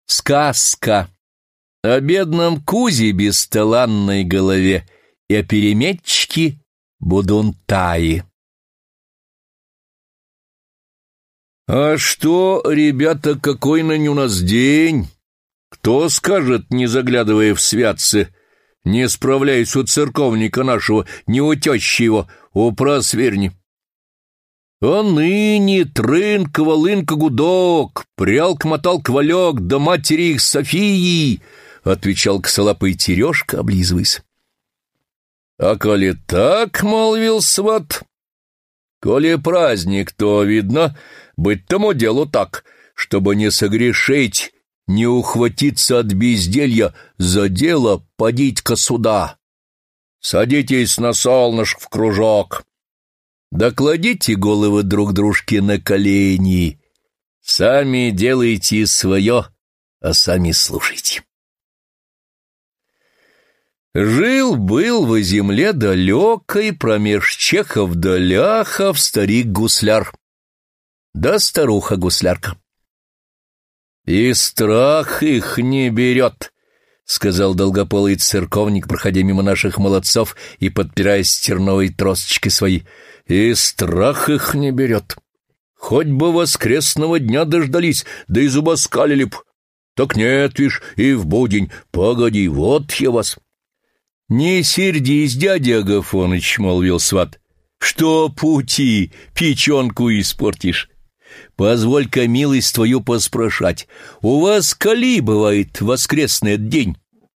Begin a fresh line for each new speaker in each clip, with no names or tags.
Сказка о бедном Кузе бесталанной голове и о переметчике Будунтае. «А что, ребята, какой ныне у нас день? Кто скажет, не заглядывая в святцы, не справляясь у церковника нашего, не у тещи его, у просверни? А ныне трынка, волынка, гудок, прялка-моталка, валек, да матери их Софии!» — отвечал косолапый Терешка, облизываясь. «А коли так, — молвил сват, — коли праздник, то, видно, быть тому делу так, чтобы не согрешить, не ухватиться от безделья, за дело подить-ка сюда. Садитесь на солнышко в кружок, докладите головы друг дружке на колени, сами делайте свое, а сами слушайте». Жил-был во земле далекой, промеж чехов да ляхов, старик-гусляр, да старуха-гуслярка. «И страх их не берет», — сказал долгополый церковник, проходя мимо наших молодцов и подпираясь терновой тросточкой своей. «И страх их не берет. Хоть бы воскресного дня дождались, да и зубоскалили б. Так нет, вишь, и в будень. Погоди, вот я вас». «Не сердись, дядя Агафоныч, — молвил сват, — что пути печенку испортишь. Позволь-ка милость твою поспрашать, у вас коли бывает воскресный день?»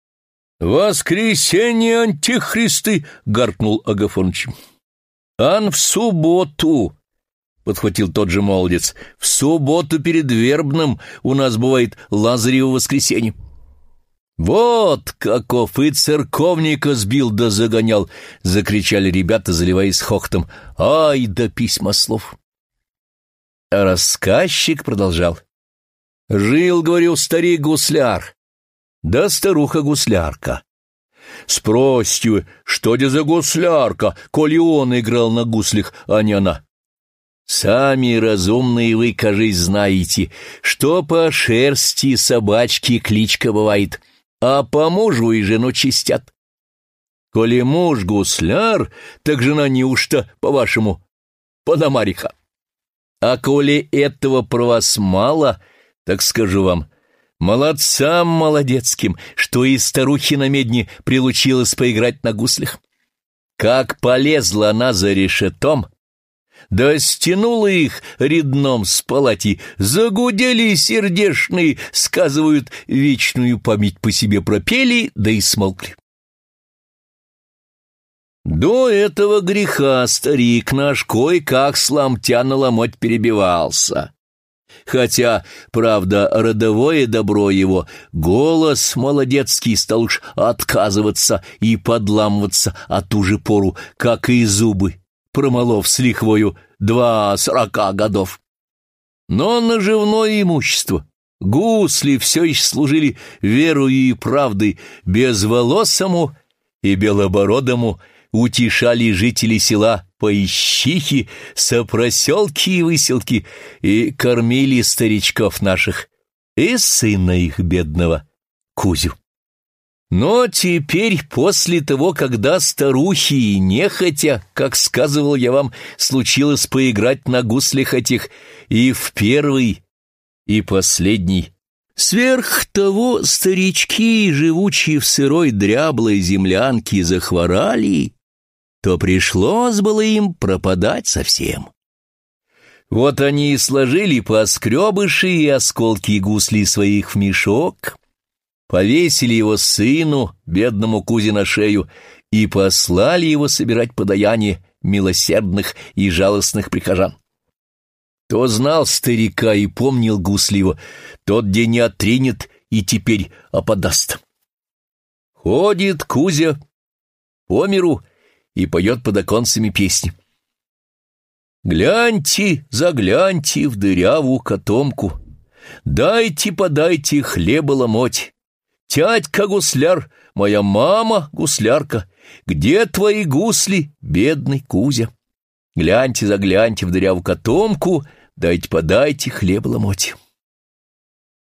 «Воскресенье антихристы! — гаркнул Агафоныч. «Ан в субботу! — подхватил тот же молодец. — В субботу перед вербным у нас бывает Лазарево воскресенье». «Вот каков и церковника сбил да загонял!» — закричали ребята, заливаясь хохотом. «Ай да письмослов!» А рассказчик продолжал. «Жил, говорю, старик-гусляр, да старуха-гуслярка. Спросите, что де за гуслярка, коли он играл на гуслях, а не она? Сами разумные вы, кажись, знаете, что по шерсти собачки кличка бывает, а по мужу и жену чистят. Коли муж гусляр, так жена неужто, по-вашему, пономариха? А коли этого про вас мало, так скажу вам, молодцам молодецким, что и старухи на медне прилучилась поиграть на гуслях. Как полезла она за решетом, да стянула их редном с палати, загудели сердешные, сказывают, вечную память по себе пропели, да и смолкли. До этого греха старик наш кой-как с ломтя на ломоть перебивался. Хотя, правда, родовое добро его, голос молодецкий, стал уж отказываться и подламываться от ту же пору, как и зубы, промолов с лихвою 40 годов. Но наживное имущество, гусли все еще служили верою и правдой безволосому и белобородому, утешали жители села поищихи, сопроселки и выселки, и кормили старичков наших, и сына их бедного, Кузю. Но теперь, после того, когда старухи нехотя, как сказывал я вам, случилось поиграть на гуслях этих и в первый, и последний, сверх того старички, живучие в сырой дряблой землянке, захворали, то пришлось было им пропадать совсем. Вот они и сложили поскребыши и осколки гуслей своих в мешок, повесили его сыну, бедному Кузе, на шею, и послали его собирать подаяние милосердных и жалостных прихожан. Кто знал старика и помнил гусли его, тот день не отринет и теперь оподаст. Ходит Кузя по миру и поет под оконцами песни. «Гляньте, загляньте в дырявую котомку, дайте, подайте хлеба ломоть. Тядька-гусляр, моя мама гуслярка, где твои гусли, бедный Кузя? Гляньте, загляньте в дырявую котомку, дайте, подайте хлеба ломоть».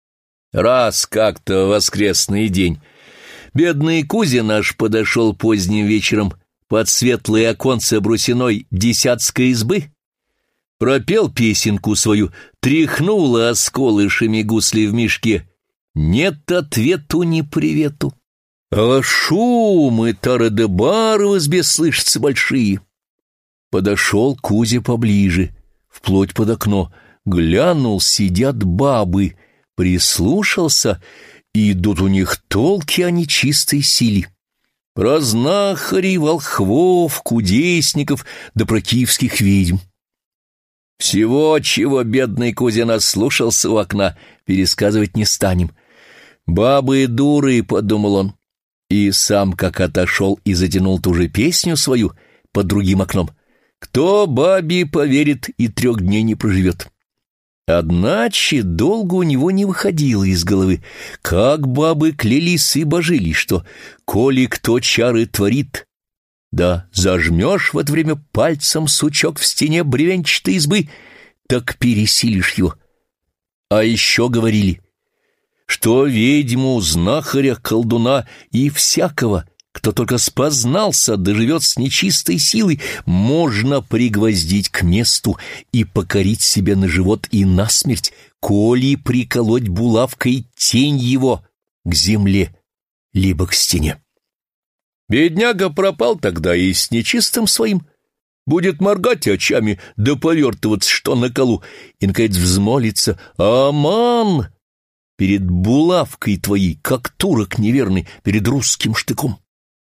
Раз как-то в воскресный день бедный Кузя наш подошел поздним вечером под светлые оконца брусиной десятской избы, пропел песенку свою, тряхнула осколышами гусли в мешке. Нет ответу ни привету. А шум и тары-де-бары в избе слышатся большие. Подошел Кузя поближе, вплоть под окно, глянул, сидят бабы, прислушался, и идут у них толки о нечистой силе. Про знахарей, волхвов, кудесников да про киевских ведьм. Всего, чего бедный Кузя наслушался у окна, пересказывать не станем. «Бабы дуры», — подумал он, и сам как отошел и затянул ту же песню свою под другим окном. «Кто бабе поверит и 3 дней не проживет». Одначе долго у него не выходило из головы, как бабы клялись и божились, что, коли кто чары творит, да зажмешь в это время пальцем сучок в стене бревенчатой избы, так пересилишь его. А еще говорили, что ведьму, знахаря, колдуна и всякого, кто только спознался, доживет с нечистой силой, можно пригвоздить к месту и покорить себе на живот и насмерть, коли приколоть булавкой тень его к земле, либо к стене. Бедняга пропал тогда и с нечистым своим. Будет моргать очами, да повертываться, что на колу, и, наконец, взмолится: «Аман!» перед булавкой твоей, как турок неверный перед русским штыком.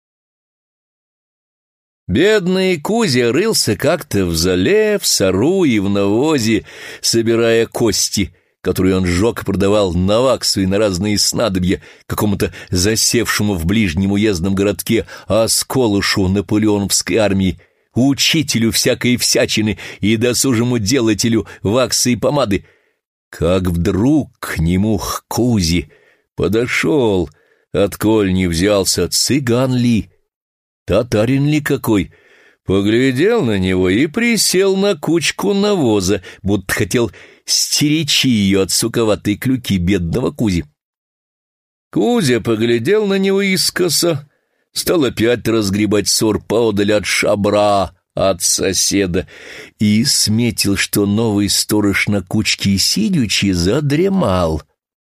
Бедный Кузя рылся как-то в зале, в сору и в навозе, собирая кости, которые он сжег и продавал на ваксу и на разные снадобья какому-то засевшему в ближнем уездном городке осколышу наполеоновской армии, учителю всякой всячины и досужему делателю ваксы и помады. Как вдруг к нему, к Кузе, подошел, отколь не взялся, цыган ли, татарин ли какой, поглядел на него и присел на кучку навоза, будто хотел стеречь ее от суковатой клюки бедного Кузи. Кузя поглядел на него искоса, стал опять разгребать сор поодаль от шабра, от соседа, и сметил, что новый сторож на кучке сидячи задремал.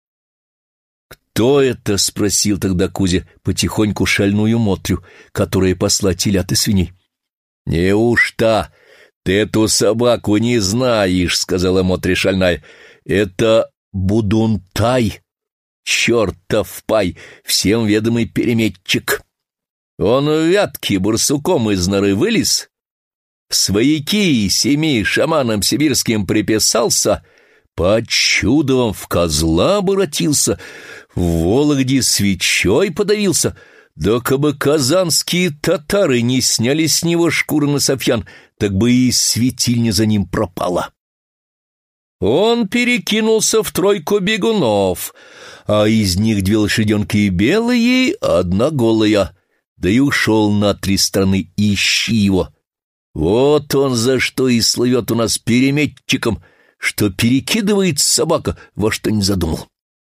«Кто это?» — спросил тогда Кузя потихоньку шальную Мотрю, которая пасла телят и свиней. «Неужто ты эту собаку не знаешь?» — сказала Мотря шальная. «Это Будунтай, чертов пай, всем ведомый переметчик. Он в вятке барсуком из норы вылез, в свояки 7 шаманам сибирским приписался, по чудовам в козла обратился, в Вологде свечой подавился, да кабы казанские татары не сняли с него шкуры на софьян, так бы и светильня за ним пропала. Он перекинулся в 3 бегунов, а из них 2 лошаденки белые, а 1 голая, да и ушел на 3 страны, ищи его. Вот он за что и слывет у нас переметчиком, что перекидывает собака, во что не задумал».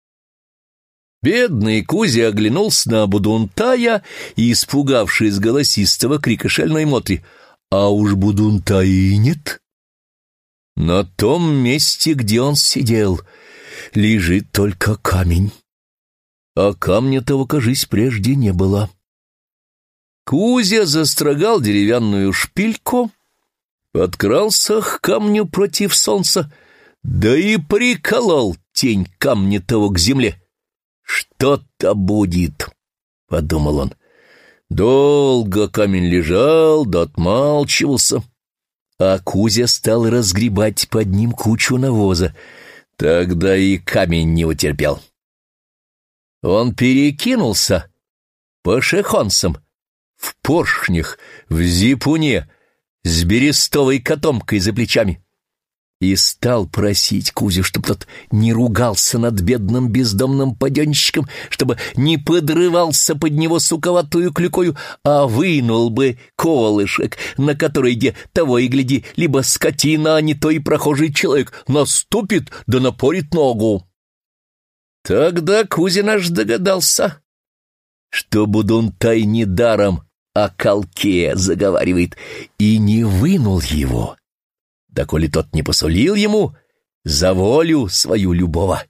Бедный Кузя оглянулся на Будунтая и, испугавшись голосистого крика шальной Мотри, а уж Будунтая и нет. На том месте, где он сидел, лежит только камень, а камня того, кажись, прежде не было. Кузя застрогал деревянную шпильку, подкрался к камню против солнца, да и приколол тень камня того к земле. «Что-то будет», — подумал он. Долго камень лежал, да отмалчивался, а Кузя стал разгребать под ним кучу навоза. Тогда и камень не утерпел. Он перекинулся по шехонцам, в поршнях, в зипуне, с берестовой котомкой за плечами, и стал просить Кузю, чтоб тот не ругался над бедным бездомным паденщиком, чтобы не подрывался под него суковатую клюкою, а вынул бы колышек, на который, где того и гляди, либо скотина, а не то и прохожий человек наступит да напорит ногу. Тогда Кузя наш догадался, что Будунтай недаром о колке заговаривает, и не вынул его, доколе тот не посулил ему за волю свою любого.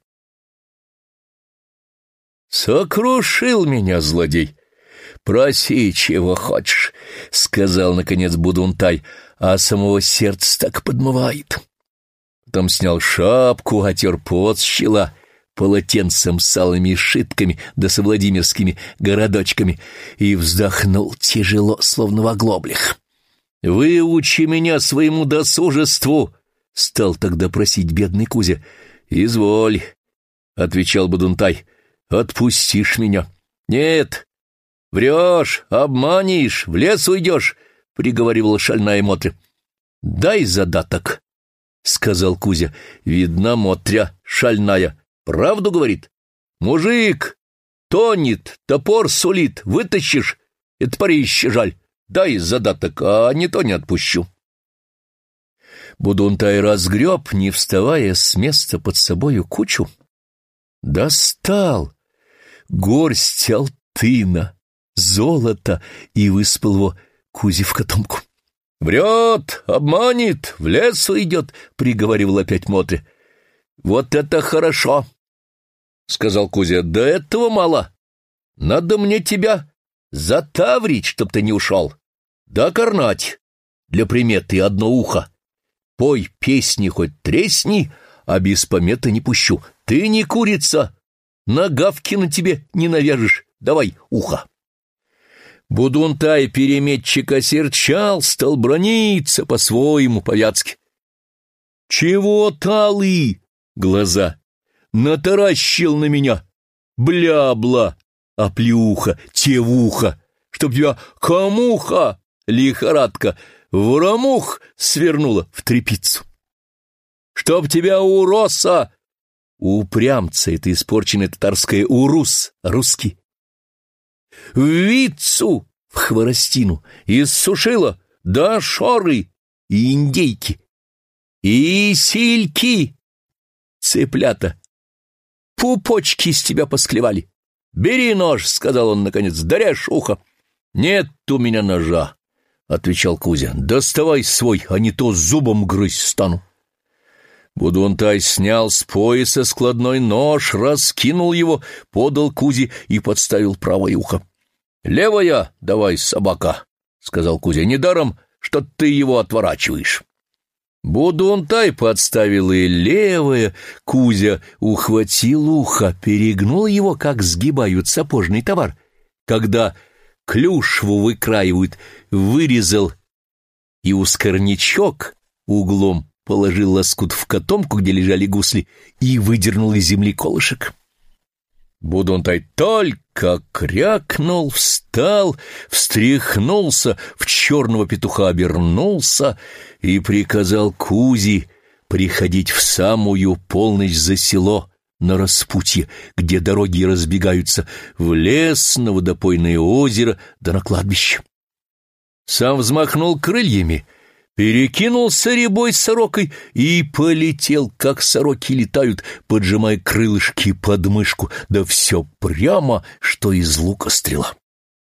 «Сокрушил меня, злодей! Проси, чего хочешь», — сказал, наконец, Будунтай, а самого сердце так подмывает. Потом снял шапку, отер пот с чела полотенцем с алыми шитками да со владимирскими городочками и вздохнул тяжело, словно в оглоблях. «Выучи меня своему досужеству!» — стал тогда просить бедный Кузя. «Изволь», — отвечал Будунтай, — «отпустишь меня». «Нет, врешь, обманешь, в лес уйдешь», — приговаривала шальная Мотря. «Дай задаток», — сказал Кузя. «Видно, Мотря шальная. Правду говорит? Мужик тонет, топор сулит, вытащишь, и топорище жаль. Дай задаток, а не то не отпущу». Будунтай разгреб, не вставая с места под собою кучу. Достал горсть алтына, золота и выспал его Кузе в котомку. «Врет, обманет, в лес уйдет», — приговаривал опять Мотря. «Вот это хорошо», — сказал Кузя. «Да этого мало. Надо мне тебя затаврить, чтоб ты не ушел. Да корнать для приметы одно ухо. Пой песни хоть тресни, а без пометы не пущу. Ты не курица, нагавки на тебе не навяжешь. Давай ухо». Будунтай переметчик осерчал, стал брониться по-своему, по-вятски. «Чего талый глаза натаращил на меня, блябла, оплюха, тевуха, чтоб тебя камуха, лихорадка, врамух свернула в тряпицу? Чтоб тебя уроса, упрямца, это испорченное татарское урус, русский, в вицу, в хворостину, иссушила, да шоры и индейки, и сильки, цыплята, пупочки с тебя посклевали. «Бери нож», — сказал он наконец, — «даряшь ухо». «Нет у меня ножа», — отвечал Кузя. «Доставай свой, а не то зубом грызть стану». Будунтай снял с пояса складной нож, раскинул его, подал Кузе и подставил правое ухо. «Левая давай, собака», — сказал Кузя, — «недаром, что ты его отворачиваешь». Будунтай подставил и левое, Кузя ухватил ухо, перегнул его, как сгибают сапожный товар. Когда клюшву выкраивают, вырезал и ускорнячок углом положил лоскут в котомку, где лежали гусли, и выдернул из земли колышек. Будунтай только крякнул, встал, встряхнулся, в черного петуха обернулся и приказал Кузе приходить в самую полночь за село на распутье, где дороги разбегаются, в лес, на водопойное озеро да на кладбище. Сам взмахнул крыльями, перекинулся рябой сорокой и полетел, как сороки летают, поджимая крылышки под мышку, да все прямо, что из лука стрела.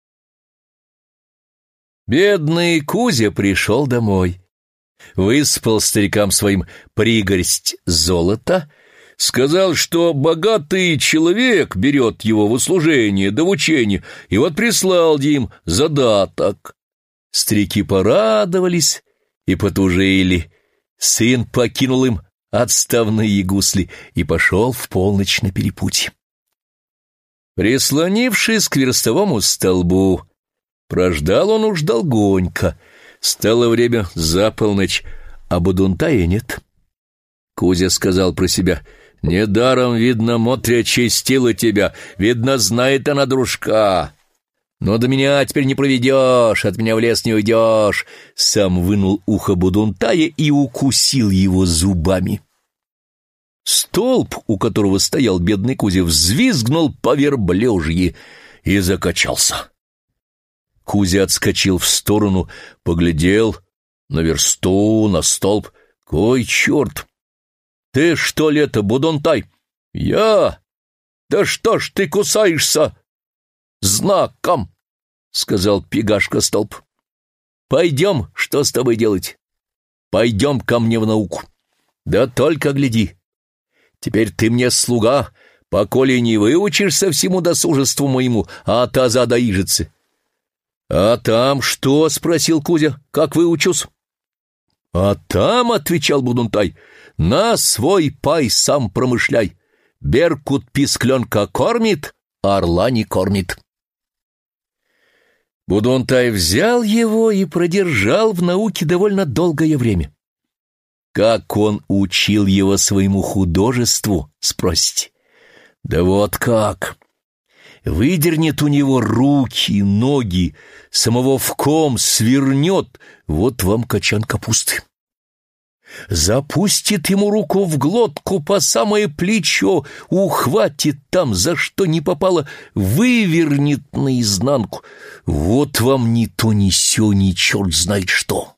Бедный Кузя пришел домой, выспал старикам своим пригорсть золота, сказал, что богатый человек берет его в услужение да в учение, и вот прислал им задаток. Старики порадовались и потужили. Сын покинул им отставные гусли и пошел в полночь на перепутье. Прислонившись к верстовому столбу, прождал он уж долгонько. Стало время за полночь, а Будунтая нет. Кузя сказал про себя: «Недаром, видно, Мотря честила тебя, видно, знает она дружка. Но до меня теперь не проведешь, от меня в лес не уйдешь». Сам вынул ухо Будунтая и укусил его зубами. Столб, у которого стоял бедный Кузя, взвизгнул по-верблюжьи и закачался. Кузя отскочил в сторону, поглядел на версту, на столб. «Кой черт! Ты что ли это, Будунтай?» «Я! Да что ж ты кусаешься? Знаком, — сказал Пегашка-столб. Пойдем, что с тобой делать? Пойдем ко мне в науку. Да только гляди. Теперь ты мне слуга, поколе не выучишься всему досужеству моему, а таза доижется. — А там что? — спросил Кузя. — Как выучусь? — А там, — отвечал Будунтай, — на свой пай сам промышляй. Беркут пискленка кормит, а орла не кормит. Будунтай взял его и продержал в науке довольно долгое время. Как он учил его своему художеству, спросите? Да вот как! Выдернет у него руки, ноги, самого в ком свернет, вот вам качан капусты. Запустит ему руку в глотку по самое плечо, ухватит там, за что не попало, вывернет наизнанку. Вот вам ни то, ни сё, ни черт знает что.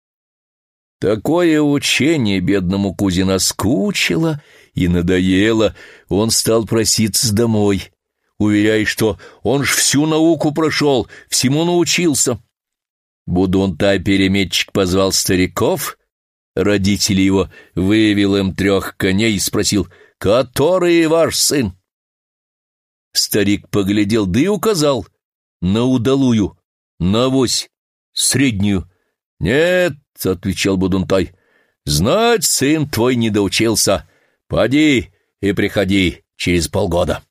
Такое учение бедному Кузе наскучило и надоело. Он стал проситься домой, уверяя, что он ж всю науку прошел, всему научился. Будунтай-переметчик позвал стариков. Родители его вывел им 3 коней и спросил: «Который ваш сын?» Старик поглядел, да и указал на удалую, на авось, среднюю. «Нет, — отвечал Будунтай, — знать сын твой не доучился. Поди и приходи через полгода».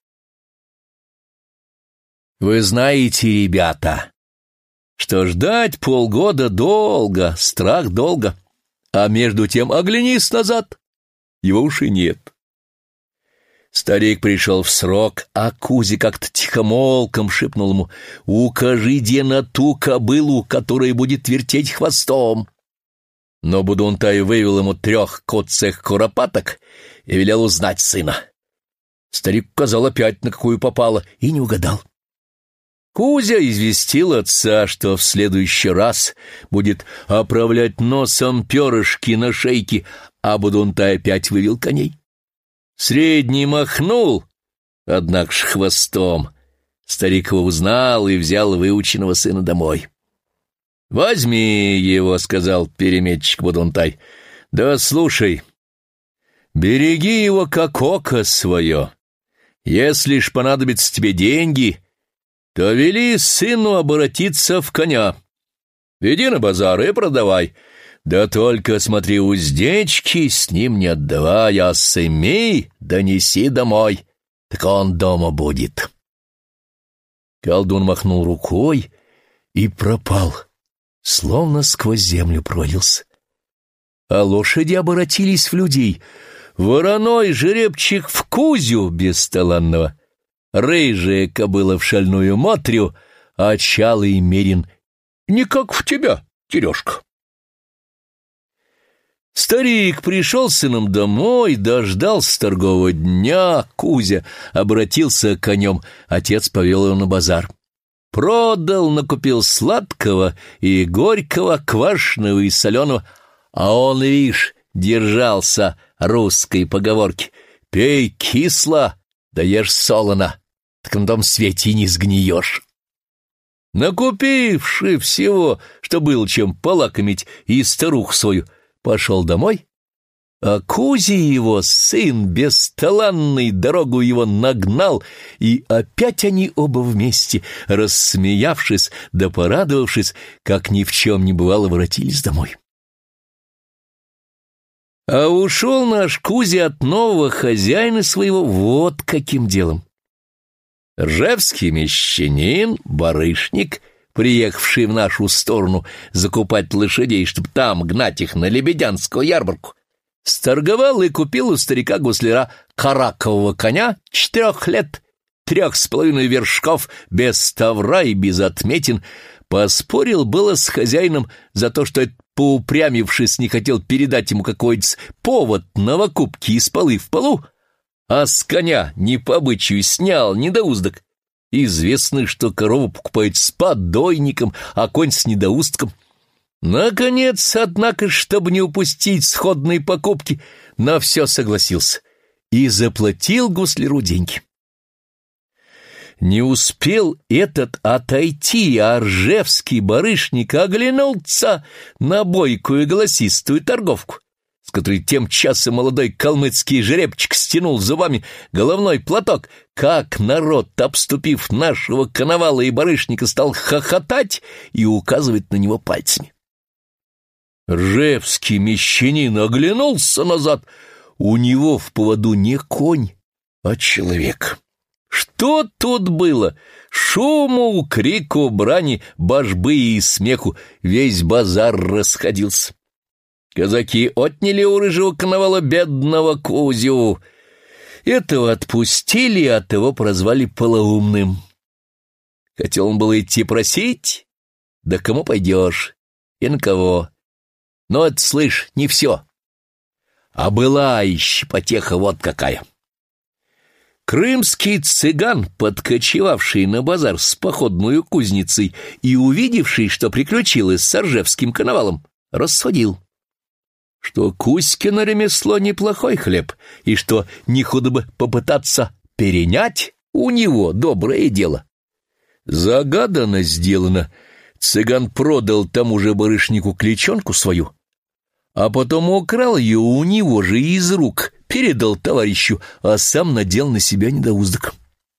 Вы знаете, ребята, что ждать полгода долго, страх долго. А между тем оглянись назад, его уж и нет. Старик пришел в срок, а Кузя как-то тихомолком шепнул ему: «Укажи, где на ту кобылу, которая будет вертеть хвостом». Но Будунтай вывел ему 3 коцых куропаток и велел узнать сына. Старик указал опять, на какую попало, и не угадал. Кузя известил отца, что в следующий раз будет оправлять носом перышки на шейке, а Будунтай опять вывел коней. Средний махнул, однако ж хвостом. Старик его узнал и взял выученного сына домой. «Возьми его, — сказал переметчик Будунтай, — да слушай, береги его как око свое. Если ж понадобятся тебе деньги, то вели сыну обратиться в коня. Веди на базар и продавай. Да только смотри, уздечки с ним не отдавай, а сымей, донеси домой, так он дома будет». Колдун махнул рукой и пропал, словно сквозь землю провалился. А лошади обратились в людей. Вороной жеребчик в Кузю бесталанного, рыжая кобыла в шальную Мотрю, а чалый мерин не как в тебя, Терешка. Старик пришел с сыном домой, дождался торгового дня, Кузя обратился конем, отец повел его на базар. Продал, накупил сладкого и горького, квашеного и соленого, а он, видишь, держался русской поговорки: «Пей кисло, да ешь солоно, так на том свете и не сгниешь». Накупивши всего, что было чем полакомить, и старуху свою, пошел домой, а Кузя его, сын бесталанный, дорогу его нагнал, и опять они оба вместе, рассмеявшись да порадовавшись, как ни в чем не бывало, воротились домой. А ушел наш Кузя от нового хозяина своего вот каким делом. Ржевский мещанин, барышник, приехавший в нашу сторону закупать лошадей, чтобы там гнать их на Лебедянскую ярмарку, сторговал и купил у старика-гусляра каракового коня 4 лет, 3,5 вершков, без тавра и без отметин. Поспорил было с хозяином за то, что, поупрямившись, не хотел передать ему какой-то повод новокупки из полы в полу, а с коня не по обычаю снял недоуздок. Известно, что корову покупают с подойником, а конь с недоустком. Наконец, однако, чтобы не упустить сходной покупки, на все согласился и заплатил гусляру деньги. Не успел этот отойти, а ржевский барышник оглянулся на бойкую голосистую торговку, с которой тем часом молодой калмыцкий жеребчик стянул зубами головной платок, как народ, обступив нашего коновала и барышника, стал хохотать и указывать на него пальцами. Ржевский мещанин оглянулся назад. У него в поводу не конь, а человек. Что тут было? Шуму, крику, брани, божбы и смеху. Весь базар расходился. Казаки отняли у рыжего коновала бедного Кузю. Этого отпустили, а того прозвали полоумным. Хотел он было идти просить, да кому пойдешь и на кого. Но это, слышь, не все. А была еще потеха вот какая. Крымский цыган, подкочевавший на базар с походную кузницей и увидевший, что приключилось с ржевским коновалом, рассудил, что Кузькино ремесло неплохой хлеб, и что не худо бы попытаться перенять у него доброе дело. Загадано сделано. Цыган продал тому же барышнику кличонку свою, а потом украл ее у него же из рук, передал товарищу, а сам надел на себя недоуздок.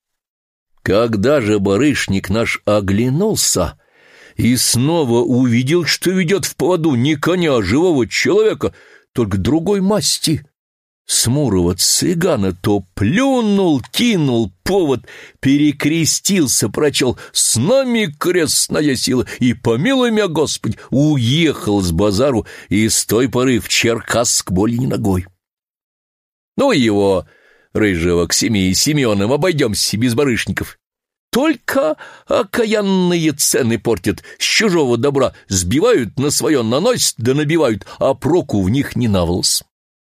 Когда же барышник наш оглянулся и снова увидел, что ведет в поводу не коня, а живого человека, только другой масти, смурого цыгана, то плюнул, кинул повод, перекрестился, прочел «С нами крестная сила» и, помилуй меня, Господь, уехал с базару и с той поры в Черкасск более не ногой. Ну его, рыжего, к Семье Семеновым обойдемся без барышников. Только окаянные цены портят, с чужого добра сбивают, на свое наносят да набивают, а проку в них не наволос.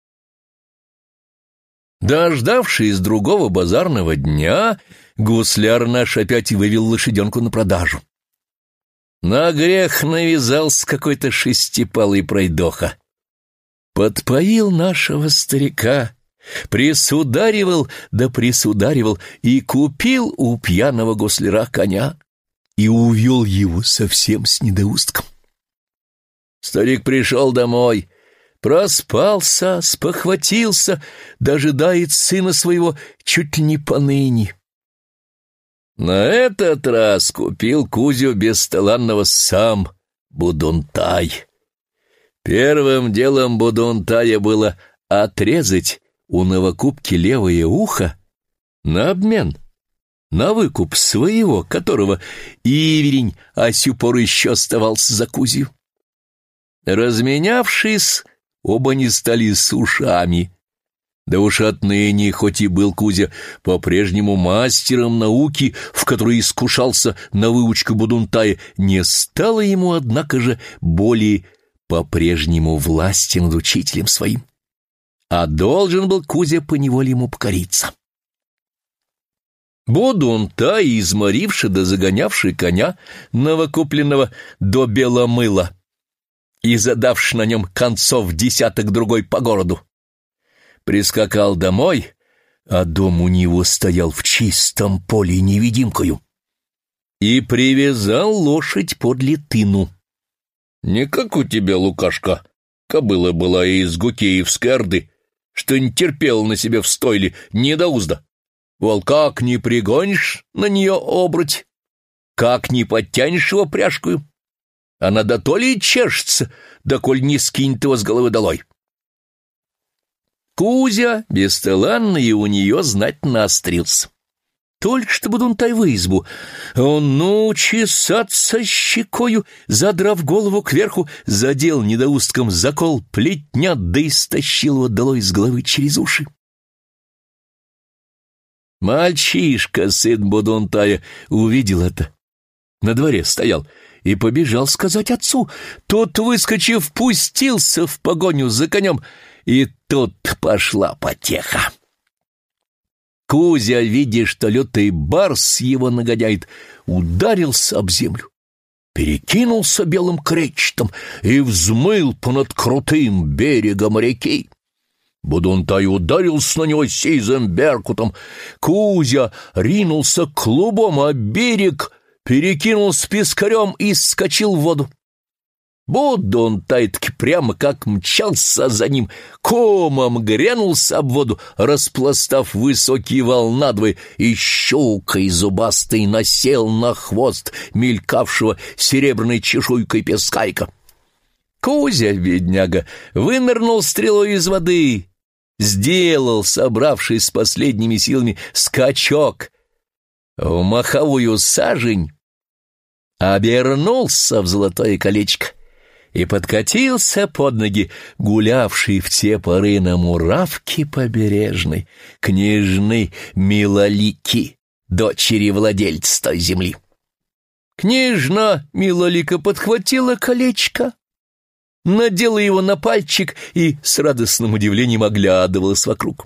Дождавшись другого базарного дня, гусляр наш опять вывел лошаденку на продажу. На грех навязался какой-то шестипалый пройдоха. Подпоил нашего старика, присударивал да присударивал и купил у пьяного гусляра коня и увел его совсем с недоустком. Старик пришел домой, проспался, спохватился, дожидает сына своего чуть ли не поныне. На этот раз купил Кузю бесталанного сам Будунтай. Первым делом Будунтая было отрезать у новокупки левое ухо на обмен, на выкуп своего, которого Иверень, а сю пору еще оставался за Кузью. Разменявшись, оба не стали с ушами. Да уж отныне, хоть и был Кузя по-прежнему мастером науки, в которой искушался на выучку Будунтая, не стало ему, однако же, более по-прежнему власти над учителем своим. А должен был Кузя поневоле ему покориться. Будунтай, изморивший да загонявший коня новокупленного до беломыла и задавший на нем концов десяток другой по городу, прискакал домой, а дом у него стоял в чистом поле невидимкою, и привязал лошадь подле тыну. Не как у тебя, Лукашка, кобыла была из Гукеевской орды, что не терпела на себе в стойле недоузда. Вол, как не пригонишь на нее обрать, как не подтянешь его пряжкою, она да то ли чешется, да коль не скинет его с головы долой. Кузя бесталанный у нее знать наострился. Только что Будунтай в избу, он, чесаться щекою, задрав голову кверху, задел недоустком закол плетня, да истощил его долой с головы через уши. Мальчишка, сын Будунтая, увидел это. На дворе стоял и побежал сказать отцу. Тот, выскочив, пустился в погоню за конем, и тут пошла потеха. Кузя, видя, что лютый барс его нагоняет, ударился об землю, перекинулся белым кречетом и взмыл понад крутым берегом реки. Будунтай ударился на него сизым беркутом. Кузя ринулся клубом о берег, перекинул с пескарем и скочил в воду. Будунтай-таки прямо как мчался за ним, комом грянулся об воду, распластав высокий вал надвое, и щукой зубастой насел на хвост мелькавшего серебряной чешуйкой пескайка. Кузя, бедняга, вынырнул стрелой из воды, сделал, собравшись с последними силами, скачок в маховую сажень, обернулся в золотое колечко и подкатился под ноги гулявшей в те поры на муравке побережной княжны Милолики, дочери владельца той земли. Княжна Милолика подхватила колечко, надела его на пальчик и с радостным удивлением оглядывалась вокруг.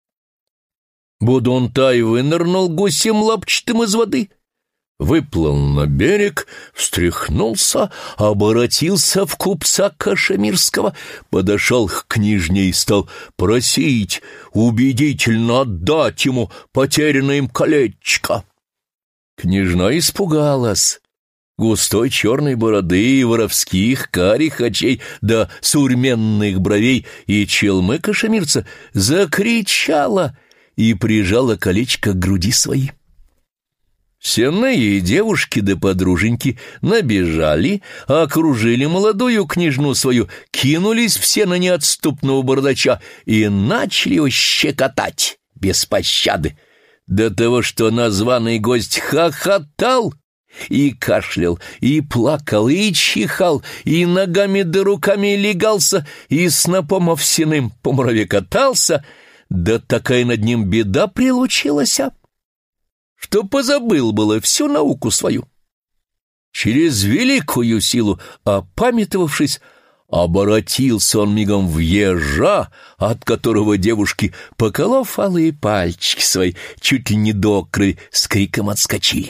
Будунтай вынырнул гусем лапчатым из воды, выплыл на берег, встряхнулся, оборотился в купца Кашемирского, подошел к княжне и стал просить убедительно отдать ему потерянное им колечко. Княжна испугалась густой черной бороды и воровских карих очей да сурменных бровей, и челмы кашемирца закричала и прижала колечко к груди своей. Сенные девушки да подруженьки набежали, окружили молодую княжну свою, кинулись все на неотступного бардача и начали его щекотать без пощады, до того, что названный гость хохотал и кашлял, и плакал, и чихал, и ногами да руками легался, и снопом овсяным по мураве катался, да такая над ним беда прилучилась, что позабыл было всю науку свою. Через великую силу, опамятовавшись, оборотился он мигом в ежа, от которого девушки, поколов алые пальчики свои, чуть ли не до крови, с криком отскочили.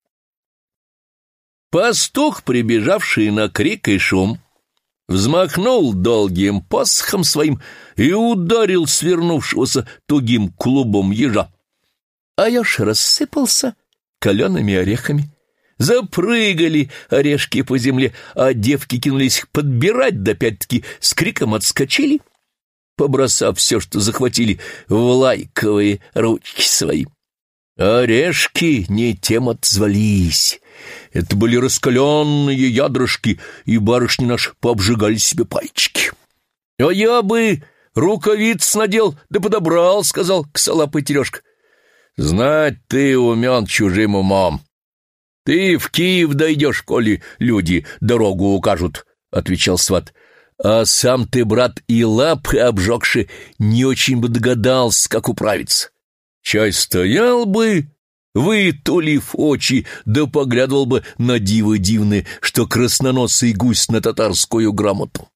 Пастух, прибежавший на крик и шум, взмахнул долгим посохом своим и ударил свернувшегося тугим клубом ежа. А еж рассыпался калеными орехами. Запрыгали орешки по земле, а девки кинулись их подбирать, да опять-таки с криком отскочили, побросав все, что захватили, в лайковые ручки свои. Орешки не тем отзвались. Это были раскаленные ядрышки, и барышни наши пообжигали себе пальчики. — А я бы рукавиц надел, да подобрал, — сказал косолапый Терешка. — Знать ты умен чужим умом. Ты в Киев дойдешь, коли люди дорогу укажут, — отвечал сват. — А сам ты, брат, и лапы обжегши, не очень бы догадался, как управиться. Чай стоял бы, вытулив очи, да поглядывал бы на дивы дивные, что красноносый гусь на татарскую грамоту.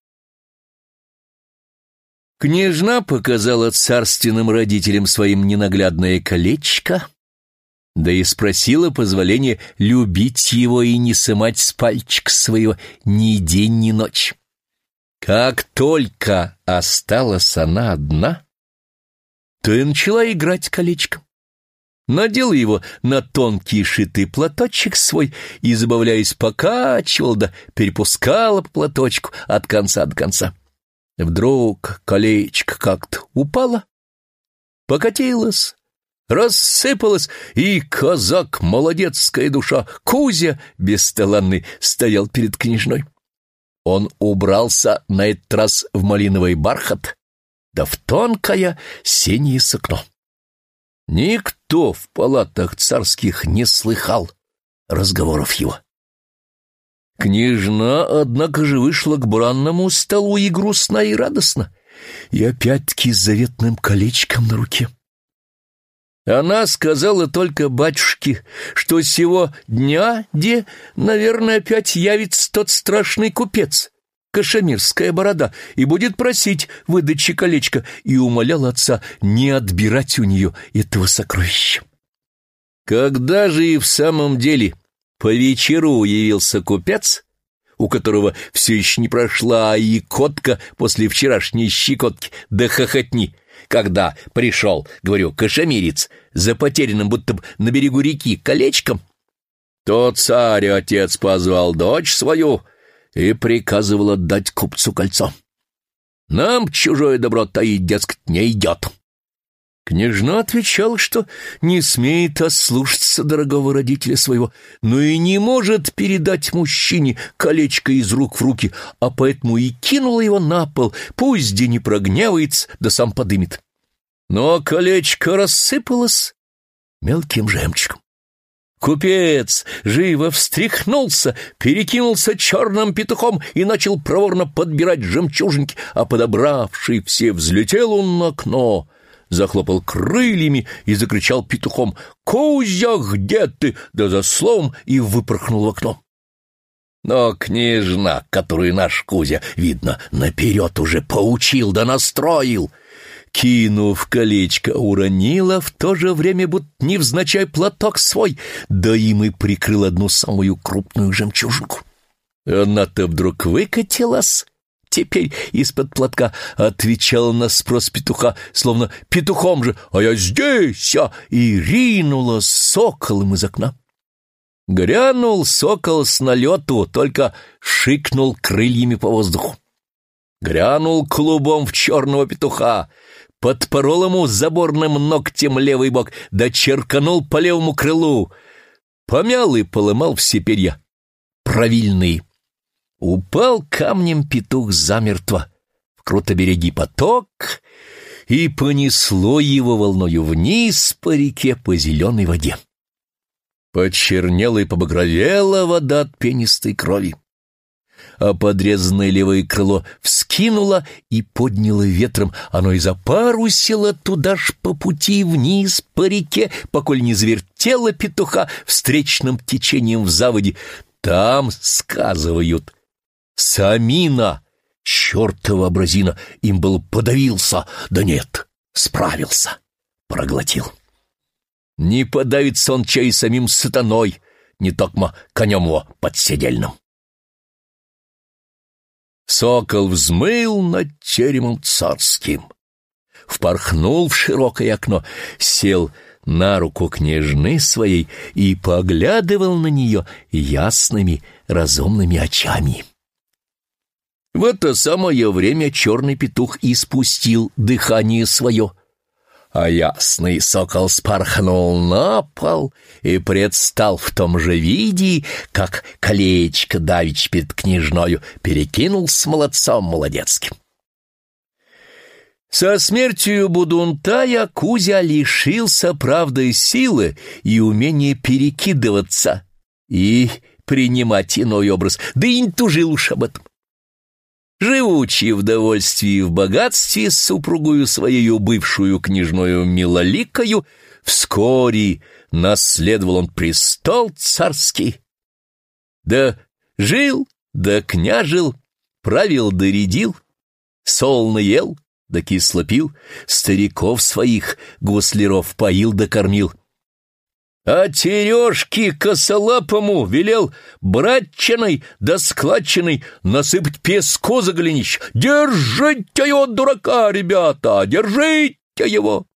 Княжна показала царственным родителям своим ненаглядное колечко, да и спросила позволения любить его и не сымать с пальчика своего ни день, ни ночь. Как только осталась она одна, то и начала играть колечком. Надела его на тонкий шитый платочек свой и, забавляясь, покачивала да перепускала по платочку от конца до конца. Вдруг колечко как-то упало, покатилось, рассыпалось, и казак, молодецкая душа, Кузя бесталанный, стоял перед княжной. Он убрался на этот раз в малиновый бархат, да в тонкое синее сукно. Никто в палатах царских не слыхал разговоров его. Княжна, однако же, вышла к бранному столу и грустна, и радостна, и опять-таки с заветным колечком на руке. Она сказала только батюшке, что сего дня, наверное, опять явится тот страшный купец, Кашемирская борода, и будет просить выдачи колечка, и умолял отца не отбирать у нее этого сокровища. Когда же и в самом деле по вечеру явился купец, у которого все еще не прошла и котка после вчерашней щекотки да хохотни, когда пришел, говорю, кашемирец, за потерянным будто бы на берегу реки колечком, то царь-отец позвал дочь свою и приказывал отдать купцу кольцо. Нам чужое добро таить, дескать, не идет. Княжна отвечала, что не смеет ослушаться дорогого родителя своего, но и не может передать мужчине колечко из рук в руки, а поэтому и кинула его на пол, пусть где не прогневается, да сам подымет. Но колечко рассыпалось мелким жемчугом. Купец живо встряхнулся, перекинулся черным петухом и начал проворно подбирать жемчужинки, а подобравший все взлетел он на окно, захлопал крыльями и закричал петухом: «Кузя, где ты?» Да за словом и выпорхнул в окно. Но княжна, которую наш Кузя, видно, наперед уже поучил да настроил, кинув колечко, уронила в то же время, будто невзначай платок свой, да им и прикрыл одну самую крупную жемчужинку. Она-то вдруг выкатилась, теперь из-под платка отвечала на спрос петуха, словно петухом же: «А я здесь!» и ринула соколом из окна. Грянул сокол с налету, только шикнул крыльями по воздуху. Грянул клубом в черного петуха, подпорол ему заборным ногтем левый бок, да черканул по левому крылу, помял и поломал все перья правильные. Упал камнем петух замертво в крутоберегий поток, и понесло его волною вниз по реке по зеленой воде. Почернела и побагровела вода от пенистой крови, а подрезанное левое крыло вскинуло и подняло ветром, оно и запарусило туда ж по пути вниз по реке, поколь не завертело петуха встречным течением в заводе. Там, сказывают, Самина, чертова образина, им был подавился, да нет, справился, проглотил. Не подавится он чай самим сатаной, не токмо конем его подседельным. Сокол взмыл над теремом царским, впорхнул в широкое окно, сел на руку княжны своей и поглядывал на нее ясными разумными очами. В это самое время черный петух испустил дыхание свое, а ясный сокол спорхнул на пол и предстал в том же виде, как колечко давич перед княжною перекинул с молодцом молодецким. Со смертью Будунтая Кузя лишился, правды, силы и умения перекидываться и принимать иной образ, да и не тужил уж об этом. Живучи в довольстве и в богатстве с супругою своею бывшую княжною милоликою, вскоре наследовал он престол царский. Да жил, да княжил, правил да рядил, солно ел, да кисло пил, стариков своих гусляров поил да кормил. А Терешки косолапому велел братчиной да складчиной насыпать песку за голенищ. «Держите его, дурака, ребята, держите его!»